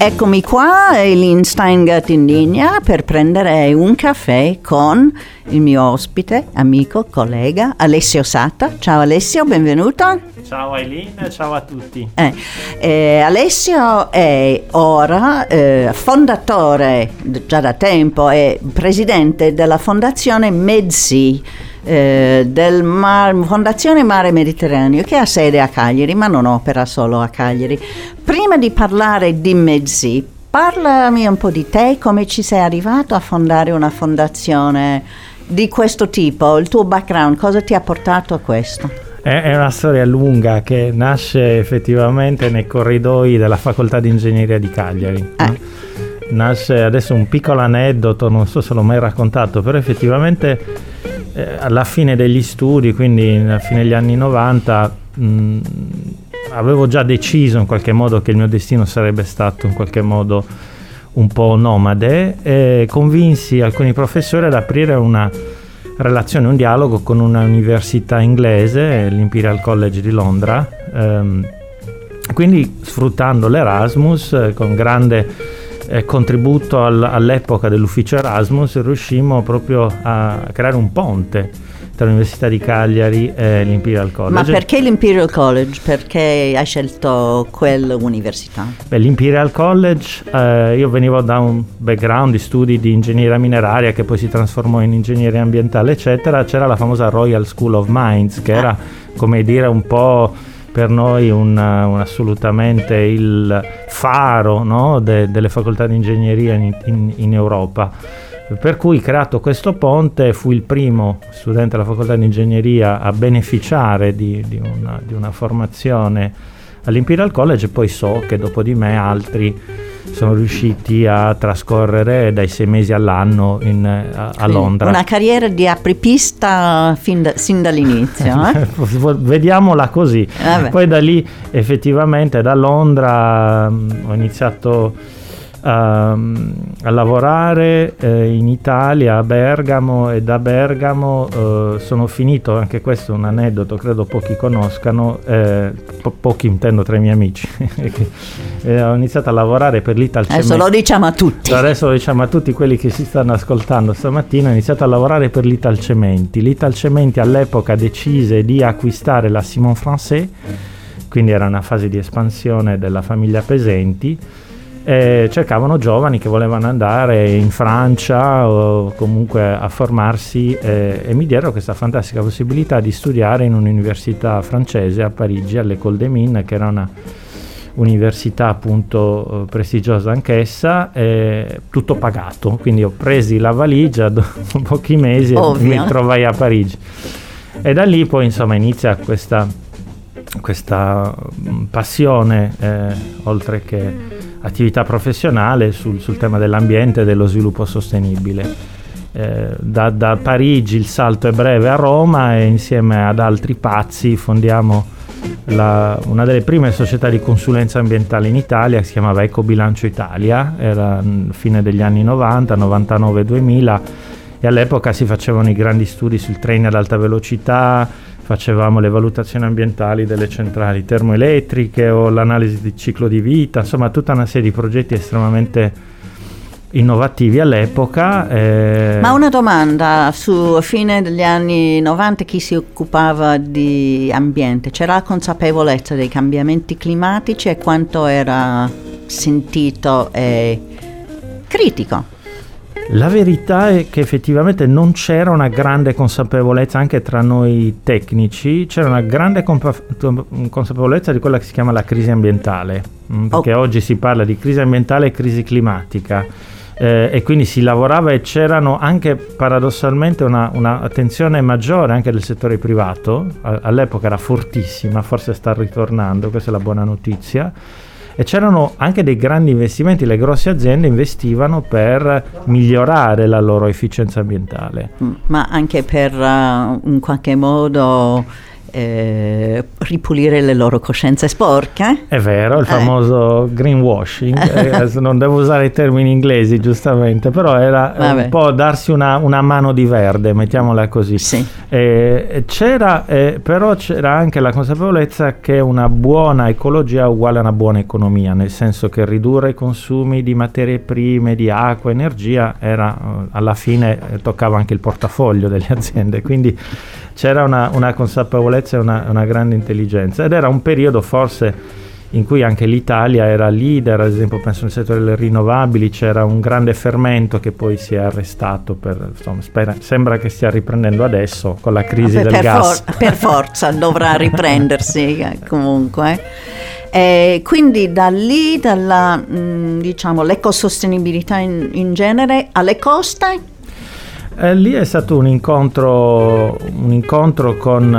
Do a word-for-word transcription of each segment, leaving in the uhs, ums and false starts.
Eccomi qua, Eileen Steingart in linea per prendere un caffè con il mio ospite, amico, collega Alessio Satta. Ciao Alessio, benvenuto. Ciao Eileen, ciao a tutti. Eh, eh, Alessio è ora eh, fondatore, già da tempo, è presidente della fondazione MedSea, eh, del Mar, Fondazione Mare Mediterraneo, che ha sede a Cagliari, ma non opera solo a Cagliari. Prima di parlare di MedSea, parlami un po' di te, come ci sei arrivato a fondare una fondazione di questo tipo, il tuo background, cosa ti ha portato a questo? È una storia lunga che nasce effettivamente nei corridoi della facoltà di ingegneria di Cagliari. Eh. Nasce adesso un piccolo aneddoto, non so se l'ho mai raccontato, però effettivamente eh, alla fine degli studi, quindi alla fine degli anni novanta, mh, avevo già deciso in qualche modo che il mio destino sarebbe stato in qualche modo un po' nomade, e convinsi alcuni professori ad aprire una relazione, un dialogo con una università inglese, l'Imperial College di Londra, ehm, quindi sfruttando l'Erasmus, eh, con grande eh, contributo al, all'epoca dell'ufficio Erasmus, riuscimmo proprio a creare un ponte tra l'Università di Cagliari e l'Imperial College. Ma perché l'Imperial College? Perché hai scelto quell'università? Beh, l'Imperial College, eh, io venivo da un background di studi di ingegneria mineraria che poi si trasformò in ingegneria ambientale, eccetera. C'era la famosa Royal School of Mines, che era, come dire, un po' per noi un, un assolutamente il faro, no, de, delle facoltà di ingegneria in, in, in Europa. Per cui, creato questo ponte, fui il primo studente della facoltà di ingegneria a beneficiare di, di, una, di una formazione all'Imperial College, e poi so che dopo di me altri sono riusciti a trascorrere dai sei mesi all'anno in, a, a Londra. Una carriera di apripista fin da, sin dall'inizio. Eh? Vediamola così. Vabbè. Poi da lì effettivamente da Londra mh, ho iniziato a, a lavorare eh, in Italia, a Bergamo, e da Bergamo eh, sono finito, anche questo è un aneddoto, credo pochi conoscano, eh, po- pochi intendo tra i miei amici, eh, ho iniziato a lavorare per l'Italcementi. Adesso lo diciamo a tutti. Adesso lo diciamo a tutti quelli che si stanno ascoltando stamattina. Ho iniziato a lavorare per l'Italcementi. L'Italcementi all'epoca decise di acquistare la Simon Francais, quindi era una fase di espansione della famiglia Pesenti. E cercavano giovani che volevano andare in Francia o comunque a formarsi, e, e mi diedero questa fantastica possibilità di studiare in un'università francese a Parigi, all'École des Mines, che era una università appunto prestigiosa anch'essa, e tutto pagato. Quindi ho presi la valigia dopo pochi mesi Ovvio. E mi trovai a Parigi, e da lì poi insomma inizia questa questa passione, eh, oltre che attività professionale, sul, sul tema dell'ambiente e dello sviluppo sostenibile. Eh, da, da Parigi il salto è breve a Roma, e insieme ad altri pazzi fondiamo la, una delle prime società di consulenza ambientale in Italia, che si chiamava Ecobilancio Italia. Era fine degli anni novanta, novantanove duemila, e all'epoca si facevano i grandi studi sul treni ad alta velocità, facevamo le valutazioni ambientali delle centrali termoelettriche o l'analisi di ciclo di vita, insomma tutta una serie di progetti estremamente innovativi all'epoca. Eh. Ma una domanda, su fine degli anni novanta chi si occupava di ambiente? C'era la consapevolezza dei cambiamenti climatici e quanto era sentito e critico? La verità è che effettivamente non c'era una grande consapevolezza anche tra noi tecnici, c'era una grande compa- consapevolezza di quella che si chiama la crisi ambientale, mh, perché oh. oggi si parla di crisi ambientale e crisi climatica, eh, e quindi si lavorava, e c'erano anche paradossalmente una, una attenzione maggiore anche del settore privato. A- all'epoca era fortissima, forse sta ritornando, questa è la buona notizia. E c'erano anche dei grandi investimenti, le grosse aziende investivano per migliorare la loro efficienza ambientale. Ma anche per uh, in qualche modo eh, ripulire le loro coscienze sporche. È vero, il famoso eh. greenwashing, eh, non devo usare i termini inglesi giustamente, però era Vabbè. un po' darsi una, una mano di verde, mettiamola così. Sì. Eh, c'era, eh, però c'era anche la consapevolezza che una buona ecologia è uguale a una buona economia, nel senso che ridurre i consumi di materie prime, di acqua, energia, era alla fine eh, toccava anche il portafoglio delle aziende, quindi c'era una, una consapevolezza e una, una grande intelligenza, ed era un periodo forse in cui anche l'Italia era leader, ad esempio penso nel settore delle rinnovabili c'era un grande fermento che poi si è arrestato, per, insomma, spera, sembra che stia riprendendo adesso con la crisi per, del per gas. For- per forza dovrà riprendersi comunque. E quindi da lì, dalla mh, diciamo l'ecosostenibilità in, in genere alle coste. Eh, lì è stato un incontro, un incontro con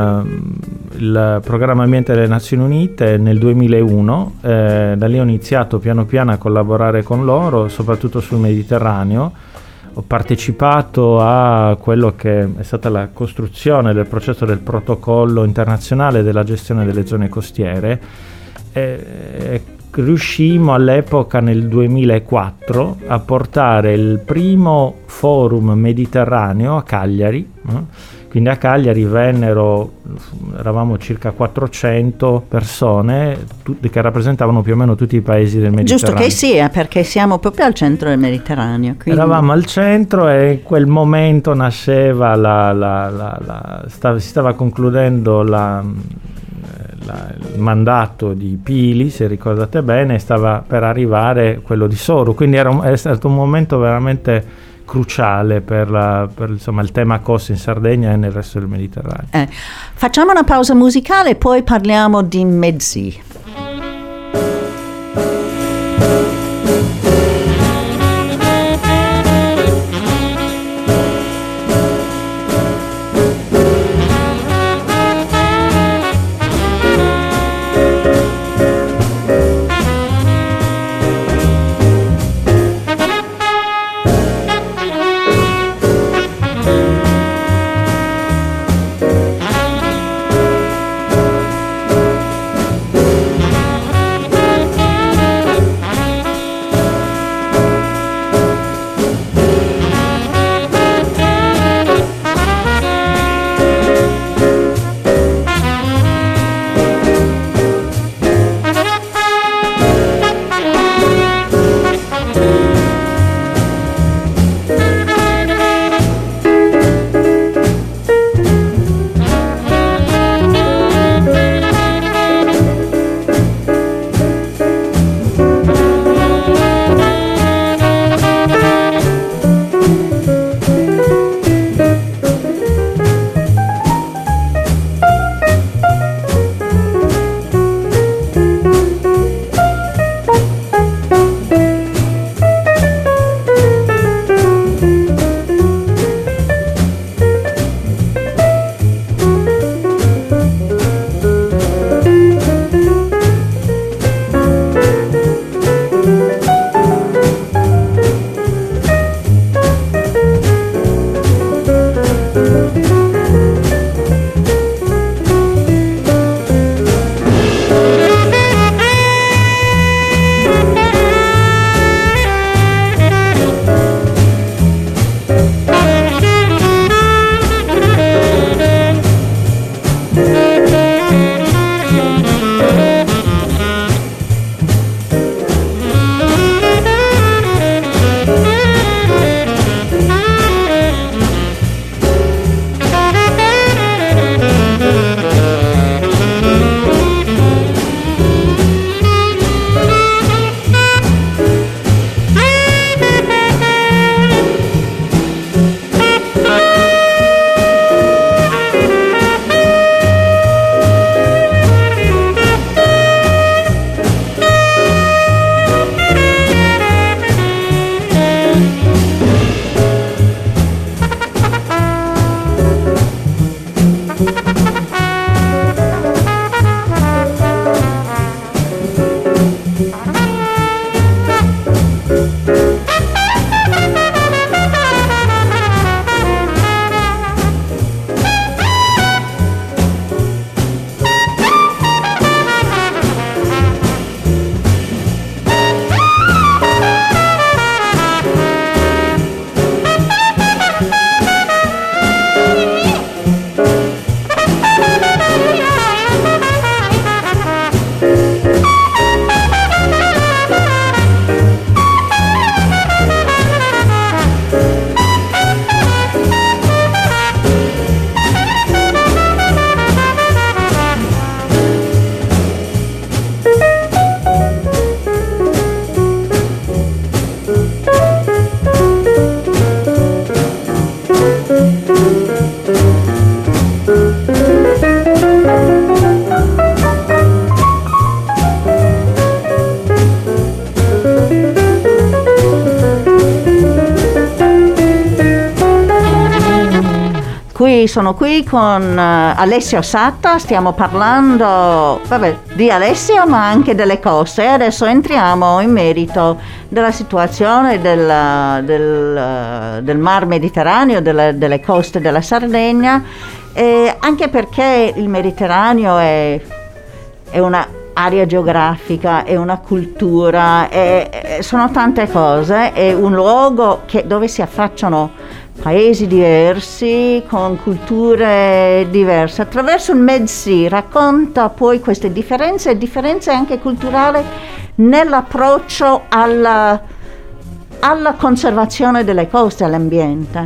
uh, il Programma Ambiente delle Nazioni Unite nel duemilauno, eh, da lì ho iniziato piano piano a collaborare con loro, soprattutto sul Mediterraneo. Ho partecipato a quello che è stata la costruzione del processo del protocollo internazionale della gestione delle zone costiere. E, e riuscimmo all'epoca nel duemilaquattro a portare il primo forum mediterraneo a Cagliari, eh? Quindi a Cagliari vennero, eravamo circa quattrocento persone tutte, che rappresentavano più o meno tutti i paesi del Mediterraneo. Giusto che sia, perché siamo proprio al centro del Mediterraneo. Quindi... Eravamo al centro e in quel momento nasceva la, la, la, la stava, si stava concludendo la La, il mandato di Pili, se ricordate bene, stava per arrivare quello di Soru, quindi era un, è stato un momento veramente cruciale per, la, per insomma, il tema costi in Sardegna e nel resto del Mediterraneo. Eh, facciamo una pausa musicale e poi parliamo di mezzi. qui sono qui con uh, Alessio Satta, stiamo parlando vabbè, di Alessio ma anche delle coste. Adesso entriamo in merito della situazione del, del, del Mar Mediterraneo, delle, delle coste della Sardegna, e anche perché il Mediterraneo è, è una area geografica, è una cultura, è, è, sono tante cose, è un luogo che, dove si affacciano paesi diversi, con culture diverse. Attraverso il Medsea racconta poi queste differenze e differenze anche culturali nell'approccio alla, alla conservazione delle coste, all'ambiente.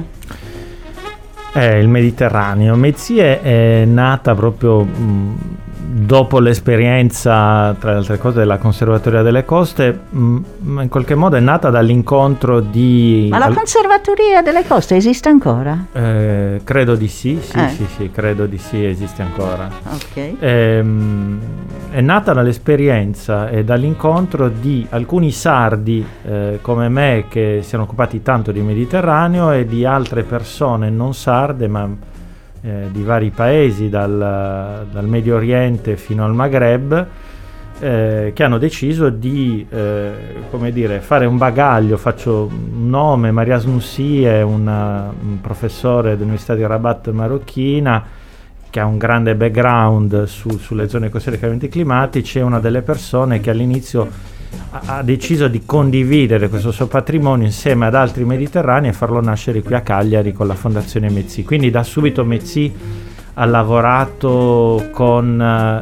Eh, il Mediterraneo. Medsea è nata proprio mh, dopo l'esperienza, tra le altre cose, della Conservatoria delle Coste, mh, in qualche modo è nata dall'incontro di... Ma la Conservatoria delle Coste esiste ancora? Eh, credo di sì, sì, eh. sì, sì, credo di sì, esiste ancora. Ok. Ehm, è nata dall'esperienza e dall'incontro di alcuni sardi eh, come me, che si erano occupati tanto di Mediterraneo, e di altre persone non sarde ma Eh, di vari paesi, dal, dal Medio Oriente fino al Maghreb, eh, che hanno deciso di eh, come dire, fare un bagaglio. Faccio un nome: Maria Snoussi è una, un professore dell'Università di Rabat marocchina, che ha un grande background su, sulle zone costiere e cambiamenti climatici. È una delle persone che all'inizio ha deciso di condividere questo suo patrimonio insieme ad altri mediterranei e farlo nascere qui a Cagliari con la Fondazione Medsea. Quindi da subito Medsea ha lavorato con,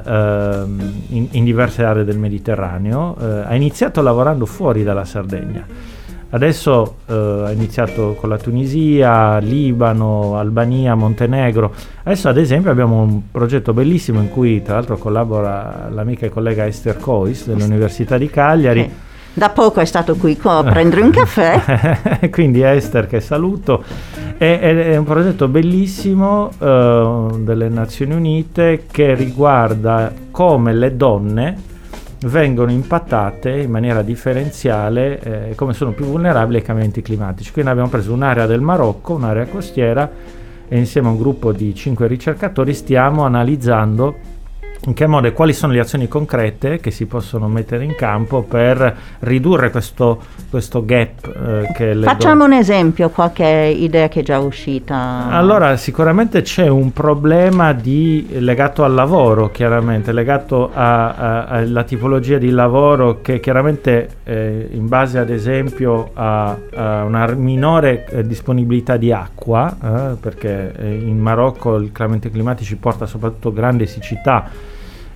eh, in, in diverse aree del Mediterraneo. Eh, ha iniziato lavorando fuori dalla Sardegna. Adesso eh, ha iniziato con la Tunisia, Libano, Albania, Montenegro. Adesso ad esempio abbiamo un progetto bellissimo in cui tra l'altro collabora l'amica e collega Esther Cois dell'Università di Cagliari. Sì. Da poco è stato qui a prendere un caffè. Quindi Esther, che saluto. È, è un progetto bellissimo eh, delle Nazioni Unite, che riguarda come le donne vengono impattate in maniera differenziale, eh, come sono più vulnerabili ai cambiamenti climatici. Quindi abbiamo preso un'area del Marocco, un'area costiera, e insieme a un gruppo di cinque ricercatori stiamo analizzando in che modo e quali sono le azioni concrete che si possono mettere in campo per ridurre questo, questo gap eh, che le Facciamo donne... un esempio, qualche idea che è già uscita. Allora, sicuramente c'è un problema di, legato al lavoro, chiaramente, legato alla tipologia di lavoro, che chiaramente eh, in base ad esempio a, a una minore eh, disponibilità di acqua, eh, perché eh, in Marocco il cambiamento climatico porta soprattutto grande siccità.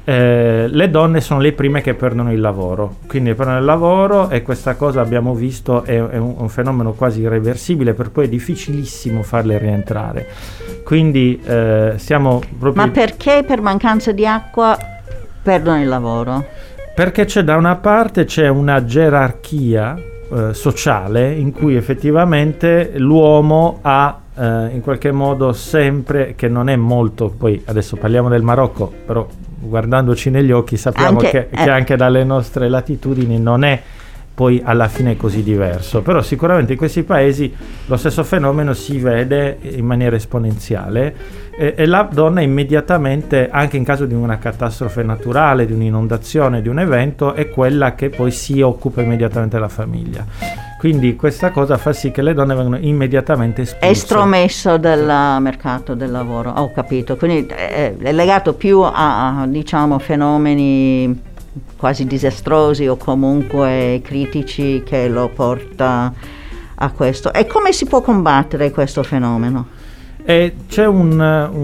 Eh, le donne sono le prime che perdono il lavoro, quindi perdono il lavoro, e questa cosa abbiamo visto è, è un, un fenomeno quasi irreversibile, per cui è difficilissimo farle rientrare. Quindi eh, siamo proprio... Ma perché per mancanza di acqua perdono il lavoro? Perché c'è da una parte c'è una gerarchia eh, sociale in cui effettivamente l'uomo ha eh, in qualche modo sempre, che non è molto, poi adesso parliamo del Marocco, però guardandoci negli occhi sappiamo anche, che, eh. che anche dalle nostre latitudini non è poi alla fine così diverso, però sicuramente in questi paesi lo stesso fenomeno si vede in maniera esponenziale, e, e la donna immediatamente, anche in caso di una catastrofe naturale, di un'inondazione, di un evento, è quella che poi si occupa immediatamente della famiglia. Quindi questa cosa fa sì che le donne vengono immediatamente espulse. Estromesso dal mercato del lavoro, ho capito. Quindi è, è legato più a, a diciamo fenomeni quasi disastrosi o comunque critici che lo porta a questo. E come si può combattere questo fenomeno? E c'è un,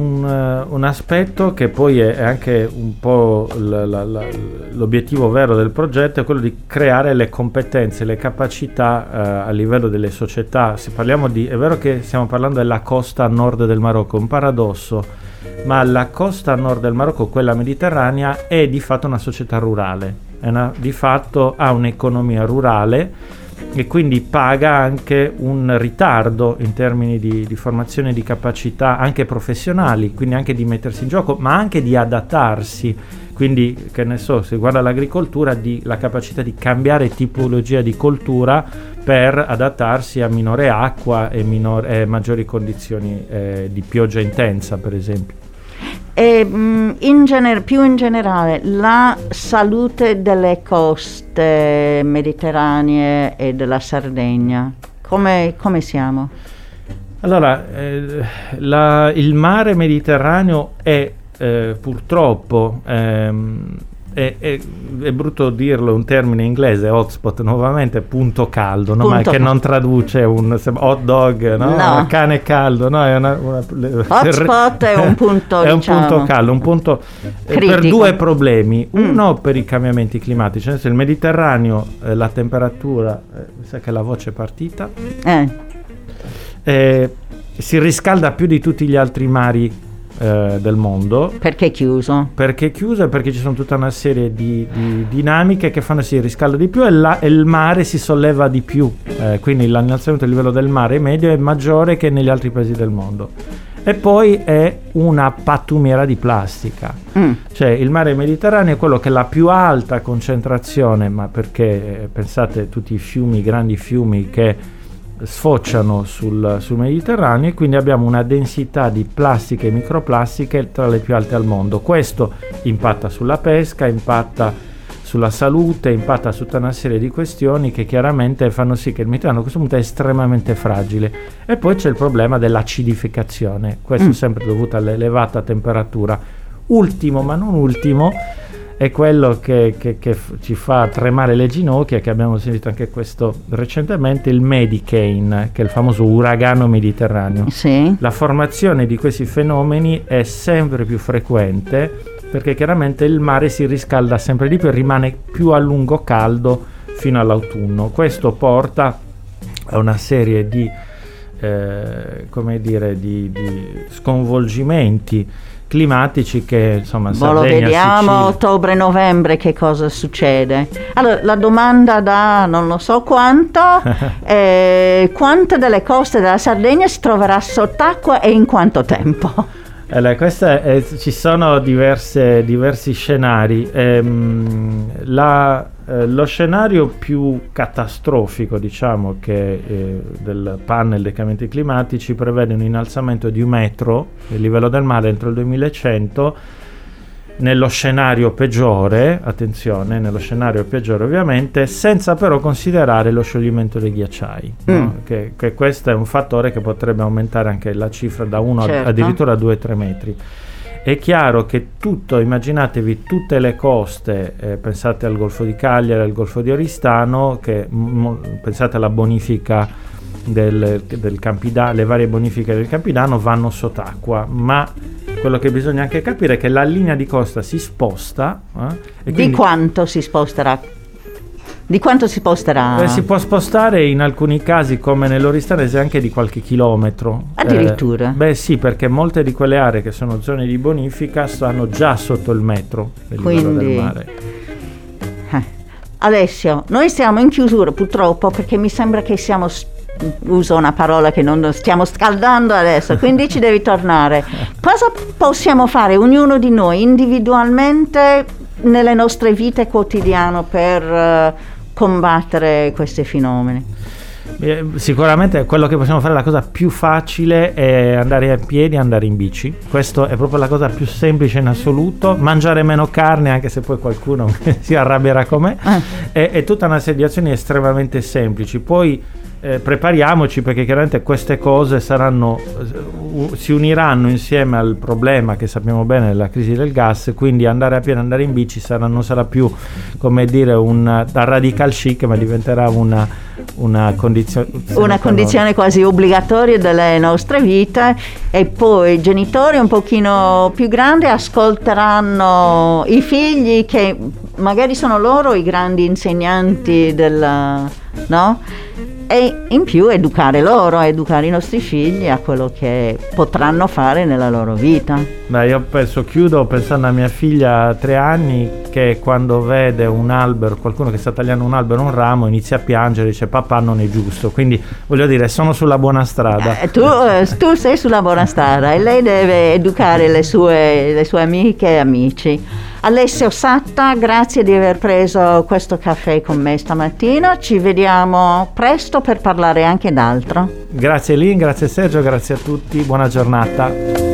un, un aspetto che poi è anche un po' la, la, la, l'obiettivo vero del progetto, è quello di creare le competenze, le capacità eh, a livello delle società. Se parliamo di, è vero che stiamo parlando della costa nord del Marocco, un paradosso, ma la costa nord del Marocco, quella mediterranea, è di fatto una società rurale, è una, di fatto ha un'economia rurale, e quindi paga anche un ritardo in termini di, di formazione di capacità anche professionali, quindi anche di mettersi in gioco, ma anche di adattarsi. Quindi, che ne so, se guarda l'agricoltura, di, la capacità di cambiare tipologia di coltura per adattarsi a minore acqua e, minor, e maggiori condizioni eh, di pioggia intensa, per esempio. E in gener- più in generale, la salute delle coste mediterranee e della Sardegna, come, come siamo? Allora, eh, la, il mare Mediterraneo è eh, purtroppo, ehm, è, è, è brutto dirlo, un termine inglese, hotspot, nuovamente, punto caldo, no? Punto Ma che caldo. Non traduce un hot dog, no? No. Cane caldo, no? È una, una, Hotspot è un punto, è diciamo, un punto caldo, un punto eh, per due problemi. Uno, mm. per i cambiamenti climatici, nel senso, il Mediterraneo, eh, la temperatura, eh, mi sa che la voce è partita, eh. eh, si riscalda più di tutti gli altri mari Eh, del mondo. Perché è chiuso? Perché è chiuso e perché ci sono tutta una serie di, di dinamiche che fanno sì, riscalda di più e, la, e il mare si solleva di più, eh, quindi l'innalzamento del livello del mare medio è maggiore che negli altri paesi del mondo. E poi è una pattumiera di plastica, mm. cioè il mare Mediterraneo è quello che ha la più alta concentrazione, ma perché eh, pensate tutti i fiumi, i grandi fiumi che sfociano sul, sul Mediterraneo, e quindi abbiamo una densità di plastiche e microplastiche tra le più alte al mondo. Questo impatta sulla pesca, impatta sulla salute, impatta su tutta una serie di questioni che chiaramente fanno sì che il Mediterraneo a questo punto è estremamente fragile. E poi c'è il problema dell'acidificazione, questo mm. sempre dovuto all'elevata temperatura. Ultimo ma non ultimo è quello che, che, che f- ci fa tremare le ginocchia, che abbiamo sentito anche questo recentemente, il Medicane, che è il famoso uragano mediterraneo. Sì. La formazione di questi fenomeni è sempre più frequente perché chiaramente il mare si riscalda sempre di più e rimane più a lungo caldo fino all'autunno. Questo porta a una serie di, eh, come dire, di, di sconvolgimenti climatici che insomma Boh, lo Sardegna, vediamo Sicilia. ottobre-novembre che cosa succede. Allora la domanda da non lo so quanto è quante delle coste della Sardegna si troverà sott'acqua e in quanto tempo? Allora, questa è, ci sono diverse, diversi scenari. Ehm, la, eh, lo scenario più catastrofico, diciamo, che eh, del panel dei cambiamenti climatici prevede un innalzamento di un metro del livello del mare entro il duemilacento. Nello scenario peggiore, attenzione, nello scenario peggiore ovviamente, senza però considerare lo scioglimento dei ghiacciai, mm. no? che, che questo è un fattore che potrebbe aumentare anche la cifra da uno certo. addirittura a due tre metri. È chiaro che tutto, immaginatevi tutte le coste, eh, pensate al Golfo di Cagliari, al Golfo di Oristano, che m- pensate alla bonifica del, del Campidano, le varie bonifiche del Campidano vanno sott'acqua, ma quello che bisogna anche capire è che la linea di costa si sposta. Eh, e di quanto si sposterà? Di quanto si sposterà? Eh, si può spostare in alcuni casi, come nell'Oristanese, anche di qualche chilometro. Addirittura? Eh, beh sì, perché molte di quelle aree che sono zone di bonifica stanno già sotto il metro del livello Quindi... del mare. Eh. Alessio, noi siamo in chiusura purtroppo perché mi sembra che siamo... uso una parola che non stiamo scaldando adesso, quindi ci devi tornare. Cosa possiamo fare ognuno di noi individualmente nelle nostre vite quotidiane per uh, combattere questi fenomeni? Eh, sicuramente quello che possiamo fare, la cosa più facile è andare a piedi e andare in bici. Questo è proprio la cosa più semplice in assoluto. Mangiare meno carne, anche se poi qualcuno si arrabbierà con me, eh. è, è tutta una serie di azioni estremamente semplici. Poi Eh, prepariamoci, perché chiaramente queste cose saranno uh, si uniranno insieme al problema che sappiamo bene della crisi del gas, quindi andare a piedi, andare in bici sarà, non sarà più, come dire, un da radical chic, ma diventerà una, una condizione una condizione quasi obbligatoria delle nostre vite. E poi i genitori un pochino più grandi ascolteranno i figli, che magari sono loro i grandi insegnanti della, no? e in più educare loro, educare i nostri figli a quello che potranno fare nella loro vita. Beh, io penso, chiudo pensando a mia figlia a tre anni che quando vede un albero, qualcuno che sta tagliando un albero, un ramo, inizia a piangere e dice papà non è giusto, quindi voglio dire sono sulla buona strada. Eh, tu, eh, tu sei sulla buona strada e lei deve educare le sue, le sue amiche e amici. Alessio Satta, grazie di aver preso questo caffè con me stamattina, ci vediamo presto per parlare anche d'altro. Grazie Lynn, grazie Sergio, grazie a tutti, buona giornata.